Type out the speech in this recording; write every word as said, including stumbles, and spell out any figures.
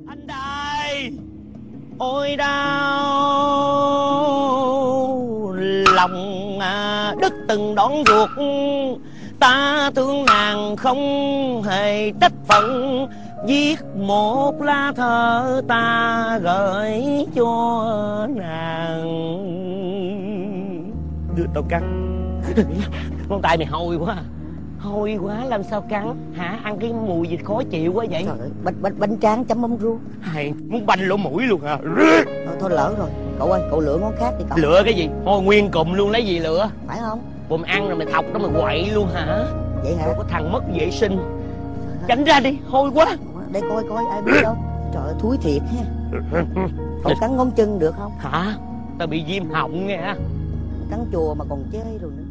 Anh đây. Ôi đau lòng à, đứt từng đón ruột. Ta thương nàng không hề trách phận, viết một lá thơ ta gửi cho nàng. Đưa tao cắn. Ngón tay mày hôi quá. Hôi quá làm sao cắn hả? Ăn cái mùi gì khó chịu quá vậy? Trời ơi, bánh, bánh, bánh tráng chấm mắm ruốc. Hay muốn banh lỗ mũi luôn hả? Thôi, thôi lỡ rồi. Cậu ơi, cậu lựa món khác đi cậu. Lựa cái gì? Thôi nguyên cụm luôn, lấy gì lựa? Phải không? Bùm ăn rồi mày thọc đó mày quậy luôn hả? Vậy hả? Rồi có thằng mất vệ sinh. Tránh ra đi, hôi quá. Để coi coi ai biết đâu. Trời ơi, thúi thiệt ha. Cậu cắn ngón chân được không? Hả? Tao bị viêm họng nghe. Cắn chùa mà còn chê rồi nữa.